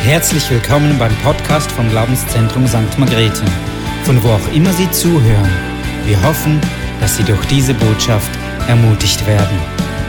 Herzlich willkommen beim Podcast vom Glaubenszentrum St. Margrethe. Von wo auch immer Sie zuhören, wir hoffen, dass Sie durch diese Botschaft ermutigt werden.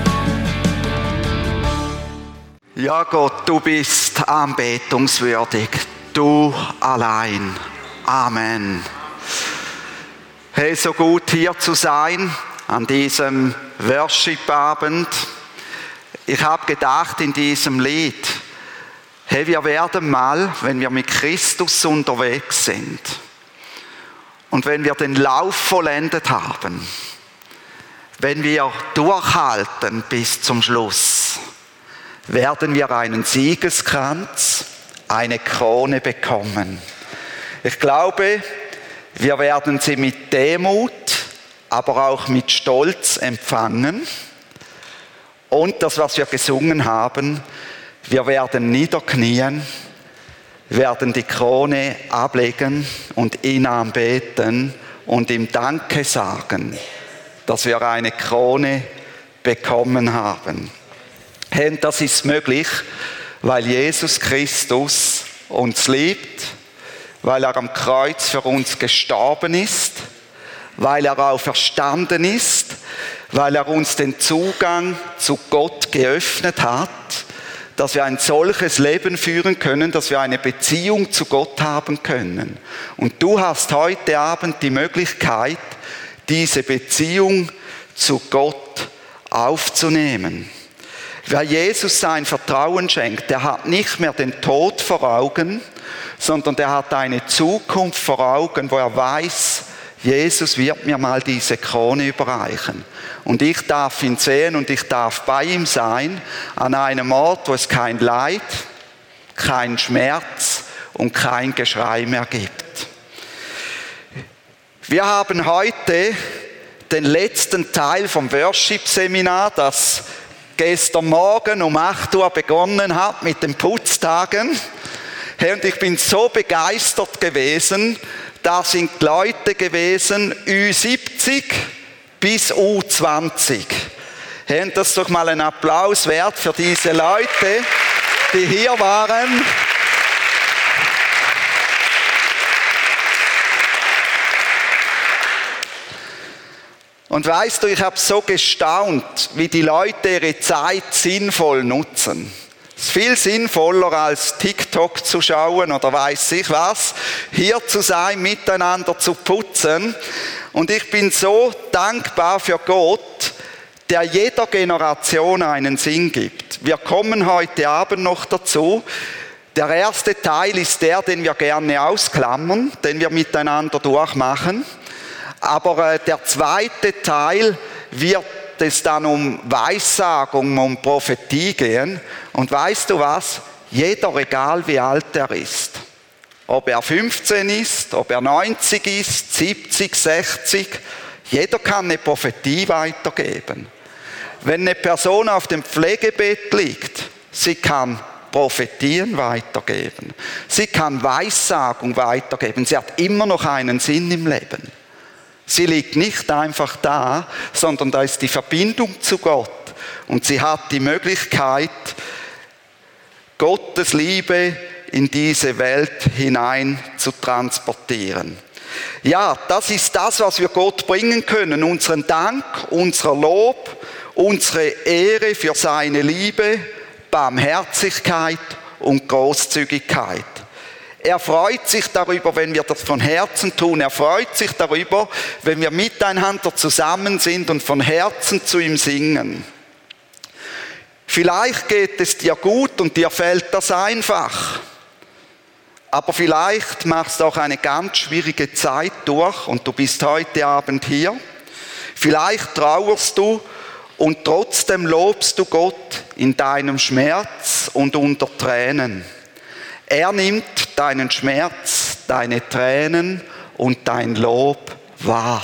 Ja Gott, du bist anbetungswürdig, du allein. Amen. Hey, so gut hier zu sein an diesem Worship-Abend. Ich habe gedacht in diesem Lied, hey, wir werden mal, wenn wir mit Christus unterwegs sind und wenn wir den Lauf vollendet haben, wenn wir durchhalten bis zum Schluss, werden wir einen Siegeskranz, eine Krone bekommen. Ich glaube, wir werden sie mit Demut, aber auch mit Stolz empfangen. Und das, was wir gesungen haben, wir werden niederknien, werden die Krone ablegen und ihn anbeten und ihm Danke sagen, dass wir eine Krone bekommen haben. Und das ist möglich, weil Jesus Christus uns liebt, weil er am Kreuz für uns gestorben ist, weil er auferstanden ist, weil er uns den Zugang zu Gott geöffnet hat, dass wir ein solches Leben führen können, dass wir eine Beziehung zu Gott haben können. Und du hast heute Abend die Möglichkeit, diese Beziehung zu Gott aufzunehmen. Wer Jesus sein Vertrauen schenkt, der hat nicht mehr den Tod vor Augen, sondern der hat eine Zukunft vor Augen, wo er weiß, Jesus wird mir mal diese Krone überreichen. Und ich darf ihn sehen und ich darf bei ihm sein, an einem Ort, wo es kein Leid, kein Schmerz und kein Geschrei mehr gibt. Wir haben heute den letzten Teil vom Worship-Seminar, das gestern Morgen um 8 Uhr begonnen hat mit den Putztagen. Und ich bin so begeistert gewesen, da sind Leute gewesen, Ü70 bis U20. Und das ist doch mal ein Applaus wert für diese Leute, die hier waren. Und weißt du, ich habe so gestaunt, wie die Leute ihre Zeit sinnvoll nutzen. Es ist viel sinnvoller, als TikTok zu schauen oder weiß ich was, hier zu sein, miteinander zu putzen. Und ich bin so dankbar für Gott, der jeder Generation einen Sinn gibt. Wir kommen heute Abend noch dazu. Der erste Teil ist der, den wir gerne ausklammern, den wir miteinander durchmachen. Aber der zweite Teil wird es dann um Weissagung, um Prophetie gehen. Und weißt du was? Jeder, egal wie alt er ist, ob er 15 ist, ob er 90 ist, 70, 60, jeder kann eine Prophetie weitergeben. Wenn eine Person auf dem Pflegebett liegt, sie kann Prophetien weitergeben. Sie kann Weissagung weitergeben. Sie hat immer noch einen Sinn im Leben. Sie liegt nicht einfach da, sondern da ist die Verbindung zu Gott. Und sie hat die Möglichkeit, Gottes Liebe in diese Welt hinein zu transportieren. Ja, das ist das, was wir Gott bringen können. Unseren Dank, unser Lob, unsere Ehre für seine Liebe, Barmherzigkeit und Großzügigkeit. Er freut sich darüber, wenn wir das von Herzen tun. Er freut sich darüber, wenn wir miteinander zusammen sind und von Herzen zu ihm singen. Vielleicht geht es dir gut und dir fällt das einfach. Aber vielleicht machst du auch eine ganz schwierige Zeit durch und du bist heute Abend hier. Vielleicht trauerst du und trotzdem lobst du Gott in deinem Schmerz und unter Tränen. Er nimmt deinen Schmerz, deine Tränen und dein Lob wahr.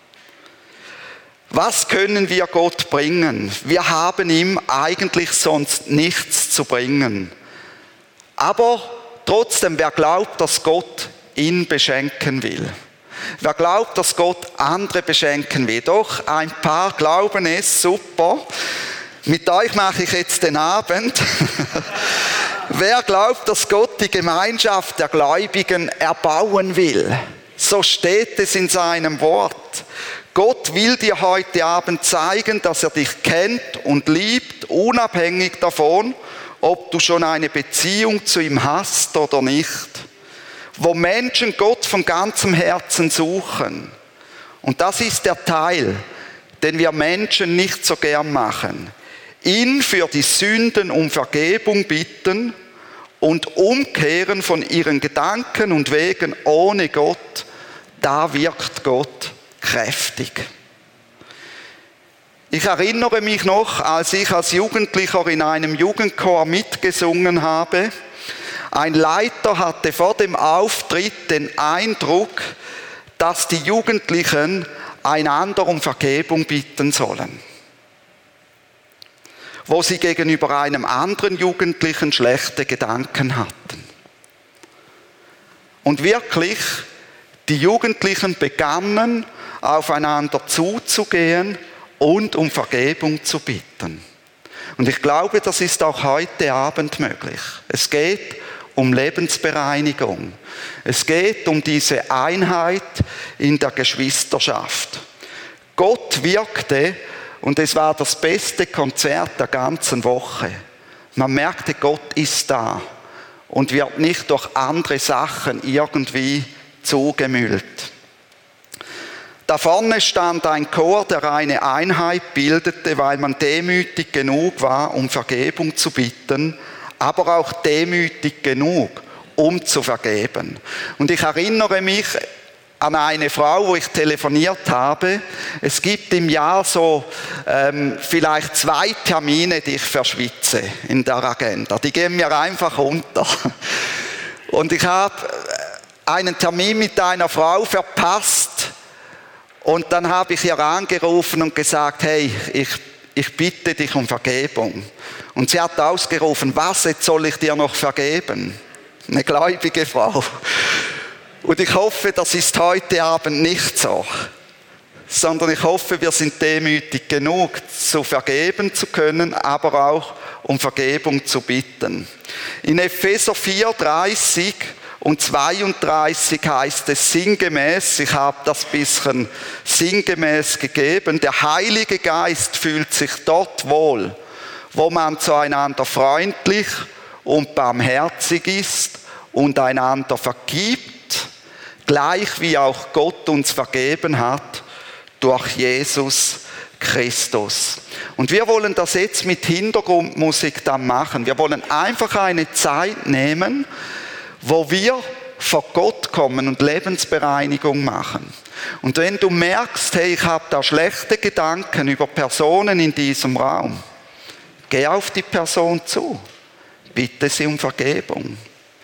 Was können wir Gott bringen? Wir haben ihm eigentlich sonst nichts zu bringen. Aber trotzdem, wer glaubt, dass Gott ihn beschenken will? Wer glaubt, dass Gott andere beschenken will? Doch, ein paar glauben es, super. Mit euch mache ich jetzt den Abend. Wer glaubt, dass Gott die Gemeinschaft der Gläubigen erbauen will? So steht es in seinem Wort. Gott will dir heute Abend zeigen, dass er dich kennt und liebt, unabhängig davon, ob du schon eine Beziehung zu ihm hast oder nicht. Wo Menschen Gott von ganzem Herzen suchen. Und das ist der Teil, den wir Menschen nicht so gern machen. Ihn für die Sünden um Vergebung bitten und umkehren von ihren Gedanken und Wegen ohne Gott, da wirkt Gott kräftig. Ich erinnere mich noch, als ich als Jugendlicher in einem Jugendchor mitgesungen habe. Ein Leiter hatte vor dem Auftritt den Eindruck, dass die Jugendlichen einander um Vergebung bitten sollen, wo sie gegenüber einem anderen Jugendlichen schlechte Gedanken hatten. Und wirklich, die Jugendlichen begannen, aufeinander zuzugehen und um Vergebung zu bitten. Und ich glaube, das ist auch heute Abend möglich. Es geht um Lebensbereinigung. Es geht um diese Einheit in der Geschwisterschaft. Gott wirkte und es war das beste Konzert der ganzen Woche. Man merkte, Gott ist da und wird nicht durch andere Sachen irgendwie zugemüllt. Da vorne stand ein Chor, der eine Einheit bildete, weil man demütig genug war, um Vergebung zu bitten, aber auch demütig genug, um zu vergeben. Und ich erinnere mich an eine Frau, wo ich telefoniert habe. Es gibt im Jahr so vielleicht 2 Termine, die ich verschwitze in der Agenda. Die gehen mir einfach unter. Und ich habe einen Termin mit einer Frau verpasst und dann habe ich ihr angerufen und gesagt, hey, ich bitte dich um Vergebung. Und sie hat ausgerufen, was, jetzt soll ich dir noch vergeben? Eine gläubige Frau. Und ich hoffe, das ist heute Abend nicht so, sondern ich hoffe, wir sind demütig genug, zu vergeben zu können, aber auch um Vergebung zu bitten. In Epheser 4,30 und 32 heißt es sinngemäß, ich habe das bisschen sinngemäß gegeben, der Heilige Geist fühlt sich dort wohl, wo man zueinander freundlich und barmherzig ist und einander vergibt, gleich wie auch Gott uns vergeben hat durch Jesus Christus. Und wir wollen das jetzt mit Hintergrundmusik dann machen. Wir wollen einfach eine Zeit nehmen, wo wir vor Gott kommen und Lebensbereinigung machen. Und wenn du merkst, hey, ich habe da schlechte Gedanken über Personen in diesem Raum, geh auf die Person zu, bitte sie um Vergebung.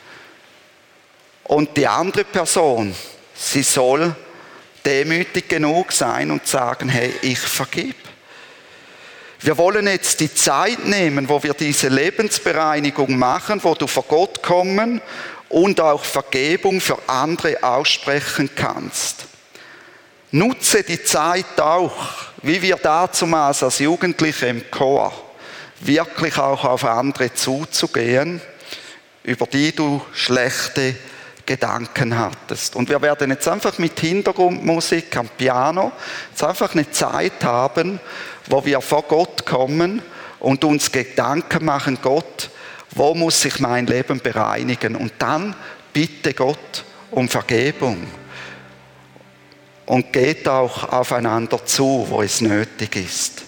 Und die andere Person, sie soll demütig genug sein und sagen, hey, ich vergib. Wir wollen jetzt die Zeit nehmen, wo wir diese Lebensbereinigung machen, wo du vor Gott kommen und auch Vergebung für andere aussprechen kannst. Nutze die Zeit auch, wie wir dazumals als Jugendliche im Chor, wirklich auch auf andere zuzugehen, über die du schlechte Gedanken hattest. Und wir werden jetzt einfach mit Hintergrundmusik am Piano jetzt einfach eine Zeit haben, wo wir vor Gott kommen und uns Gedanken machen, Gott, wo muss sich mein Leben bereinigen? Und dann bitte Gott um Vergebung. Und geht auch aufeinander zu, wo es nötig ist.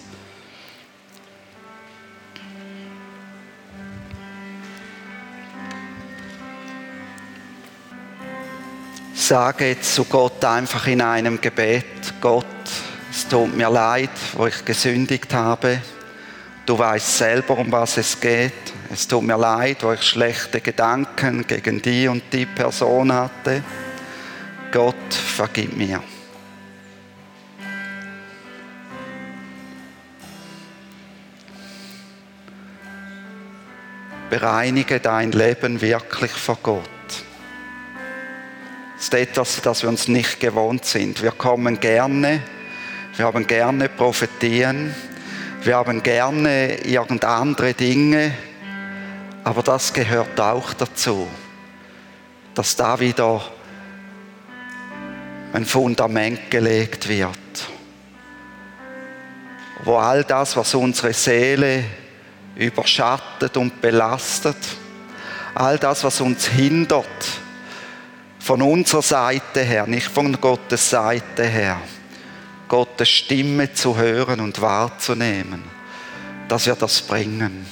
Sage jetzt zu Gott einfach in einem Gebet, Gott, es tut mir leid, wo ich gesündigt habe. Du weißt selber, um was es geht. Es tut mir leid, wo ich schlechte Gedanken gegen die und die Person hatte. Gott, vergib mir. Bereinige dein Leben wirklich vor Gott. Das ist etwas, das wir uns nicht gewohnt sind. Wir kommen gerne, wir haben gerne Prophetien, wir haben gerne irgend andere Dinge Aber das gehört auch dazu, dass da wieder ein Fundament gelegt wird, wo all das, was unsere Seele überschattet und belastet, all das, was uns hindert, von unserer Seite her, nicht von Gottes Seite her, Gottes Stimme zu hören und wahrzunehmen, dass wir das bringen.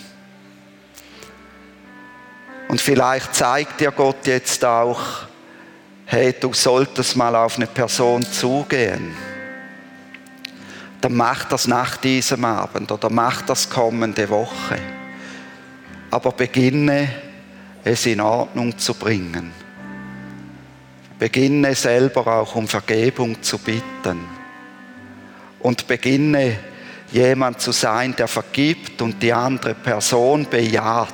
Und vielleicht zeigt dir Gott jetzt auch, hey, du solltest mal auf eine Person zugehen. Dann mach das nach diesem Abend oder mach das kommende Woche. Aber beginne, es in Ordnung zu bringen. Beginne selber auch um Vergebung zu bitten. Und beginne, jemand zu sein, der vergibt und die andere Person bejaht.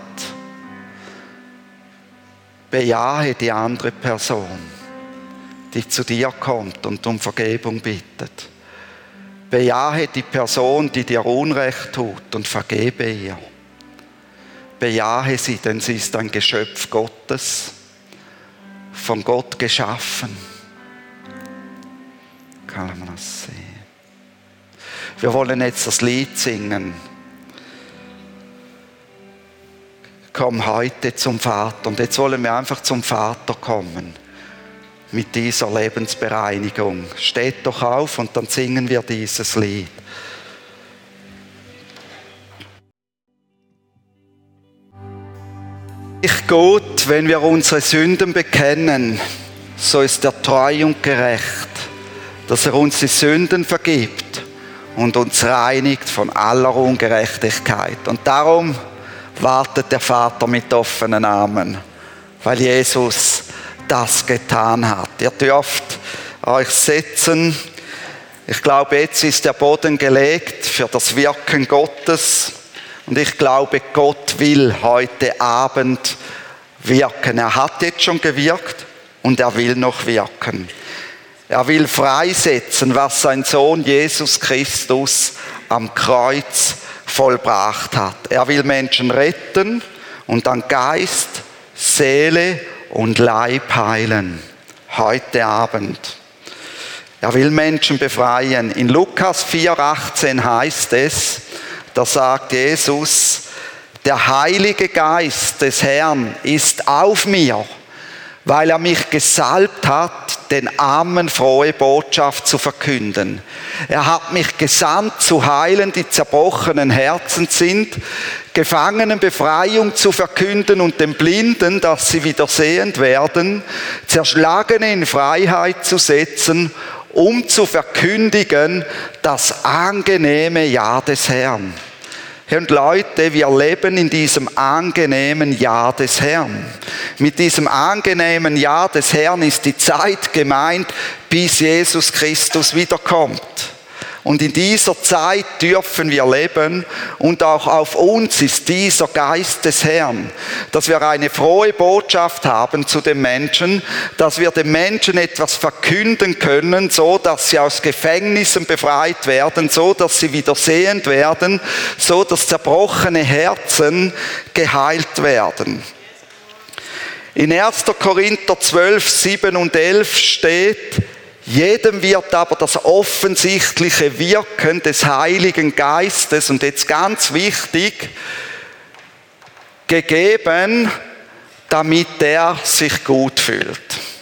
Bejahe die andere Person, die zu dir kommt und um Vergebung bittet. Bejahe die Person, die dir Unrecht tut, und vergebe ihr. Bejahe sie, denn sie ist ein Geschöpf Gottes, von Gott geschaffen. Kann man das sehen? Wir wollen jetzt das Lied singen. Komm heute zum Vater. Und jetzt wollen wir einfach zum Vater kommen. Mit dieser Lebensbereinigung. Steht doch auf und dann singen wir dieses Lied. Gott, wenn wir unsere Sünden bekennen, so ist er treu und gerecht, dass er uns die Sünden vergibt und uns reinigt von aller Ungerechtigkeit. Und darum wartet der Vater mit offenen Armen, weil Jesus das getan hat. Ihr dürft euch setzen. Ich glaube, jetzt ist der Boden gelegt für das Wirken Gottes. Und ich glaube, Gott will heute Abend wirken. Er hat jetzt schon gewirkt und er will noch wirken. Er will freisetzen, was sein Sohn Jesus Christus am Kreuz vollbracht hat. Er will Menschen retten und an Geist, Seele und Leib heilen. Heute Abend. Er will Menschen befreien. In Lukas 4,18 heißt es, da sagt Jesus, der Heilige Geist des Herrn ist auf mir, weil er mich gesalbt hat, den Armen frohe Botschaft zu verkünden. Er hat mich gesandt, zu heilen, die zerbrochenen Herzen sind, Gefangenen Befreiung zu verkünden und den Blinden, dass sie wieder sehend werden, Zerschlagene in Freiheit zu setzen, um zu verkündigen das angenehme Ja des Herrn. Und Leute, wir leben in diesem angenehmen Ja des Herrn. Mit diesem angenehmen Ja des Herrn ist die Zeit gemeint, bis Jesus Christus wiederkommt. Und in dieser Zeit dürfen wir leben und auch auf uns ist dieser Geist des Herrn, dass wir eine frohe Botschaft haben zu den Menschen, dass wir den Menschen etwas verkünden können, so dass sie aus Gefängnissen befreit werden, so dass sie wieder sehend werden, so dass zerbrochene Herzen geheilt werden. In 1. Korinther 12, 7 und 11 steht, jedem wird aber das offensichtliche Wirken des Heiligen Geistes, und jetzt ganz wichtig, gegeben, damit er sich gut fühlt.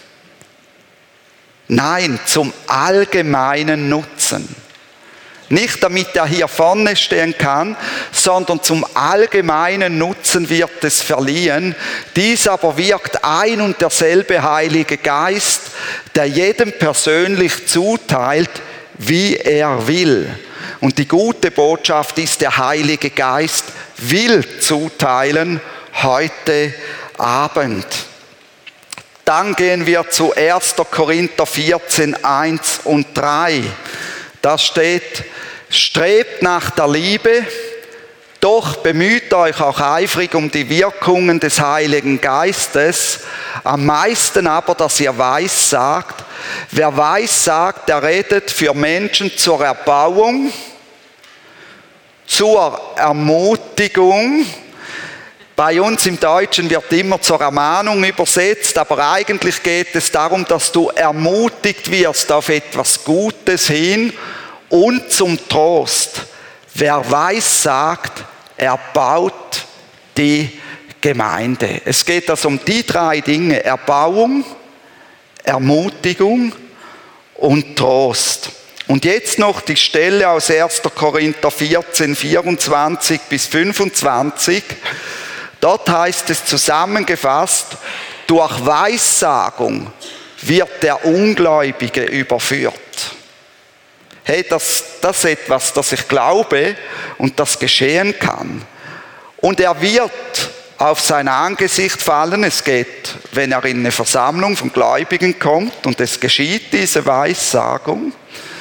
Nein, zum allgemeinen Nutzen. Nicht damit er hier vorne stehen kann, sondern zum allgemeinen Nutzen wird es verliehen. Dies aber wirkt ein und derselbe Heilige Geist, der jedem persönlich zuteilt, wie er will. Und die gute Botschaft ist, der Heilige Geist will zuteilen heute Abend. Dann gehen wir zu 1. Korinther 14, 1 und 3. Da steht, strebt nach der Liebe, doch bemüht euch auch eifrig um die Wirkungen des Heiligen Geistes, am meisten aber, dass ihr weissagt. Wer weissagt, der redet für Menschen zur Erbauung, zur Ermutigung, Bei uns im Deutschen wird immer zur Ermahnung übersetzt, aber eigentlich geht es darum, dass du ermutigt wirst auf etwas Gutes hin und zum Trost. Wer Weissagt, erbaut die Gemeinde. Es geht also um die 3 Dinge: Erbauung, Ermutigung und Trost. Und jetzt noch die Stelle aus 1. Korinther 14, 24 bis 25. Dort heißt es zusammengefasst: Durch Weissagung wird der Ungläubige überführt. Hey, das ist etwas, das ich glaube und das geschehen kann. Und er wird auf sein Angesicht fallen. Es geht, wenn er in eine Versammlung von Gläubigen kommt und es geschieht diese Weissagung.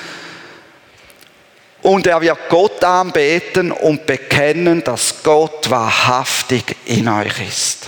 Und er wird Gott anbeten und bekennen, dass Gott wahrhaftig in euch ist.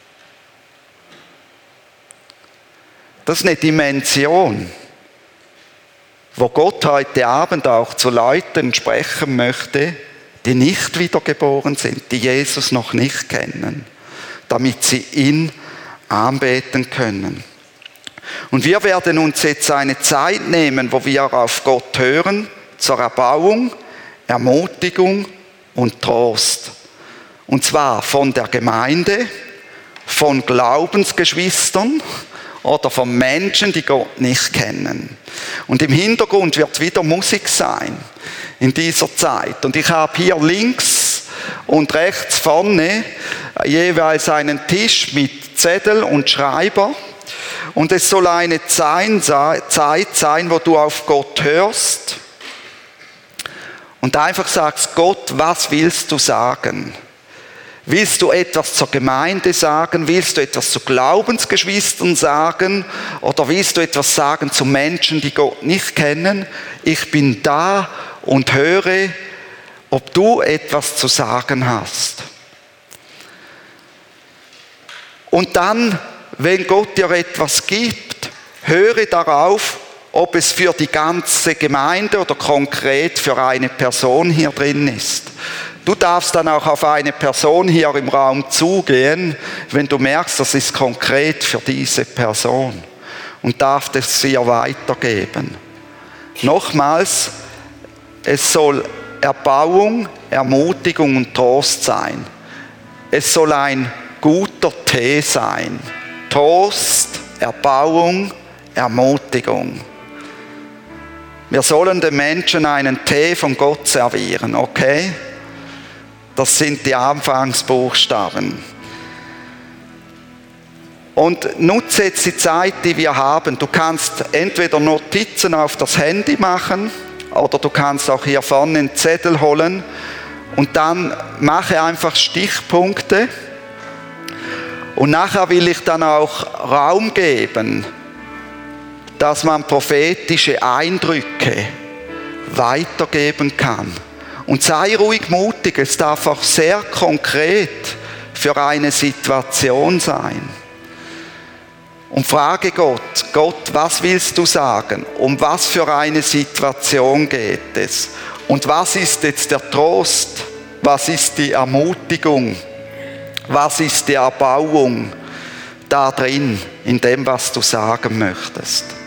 Das ist eine Dimension, wo Gott heute Abend auch zu Leuten sprechen möchte, die nicht wiedergeboren sind, die Jesus noch nicht kennen, damit sie ihn anbeten können. Und wir werden uns jetzt eine Zeit nehmen, wo wir auf Gott hören, zur Erbauung, Ermutigung und Trost. Und zwar von der Gemeinde, von Glaubensgeschwistern oder von Menschen, die Gott nicht kennen. Und im Hintergrund wird wieder Musik sein in dieser Zeit. Und ich habe hier links und rechts vorne jeweils einen Tisch mit Zettel und Schreiber. Und es soll eine Zeit sein, wo du auf Gott hörst und einfach sagst: Gott, was willst du sagen? Willst du etwas zur Gemeinde sagen? Willst du etwas zu Glaubensgeschwistern sagen? Oder willst du etwas sagen zu Menschen, die Gott nicht kennen? Ich bin da und höre, ob du etwas zu sagen hast. Und dann, wenn Gott dir etwas gibt, höre darauf, ob es für die ganze Gemeinde oder konkret für eine Person hier drin ist. Du darfst dann auch auf eine Person hier im Raum zugehen, wenn du merkst, das ist konkret für diese Person, und darfst es ihr weitergeben. Nochmals, es soll Erbauung, Ermutigung und Trost sein. Es soll ein guter Tee sein. Trost, Erbauung, Ermutigung. Wir sollen den Menschen einen Tee von Gott servieren, okay? Das sind die Anfangsbuchstaben. Und nutze jetzt die Zeit, die wir haben. Du kannst entweder Notizen auf das Handy machen oder du kannst auch hier vorne einen Zettel holen und dann mache einfach Stichpunkte. Und nachher will ich dann auch Raum geben, dass man prophetische Eindrücke weitergeben kann. Und sei ruhig mutig, es darf auch sehr konkret für eine Situation sein. Und frage Gott, was willst du sagen? Um was für eine Situation geht es? Und was ist jetzt der Trost? Was ist die Ermutigung? Was ist die Erbauung da drin, in dem, was du sagen möchtest?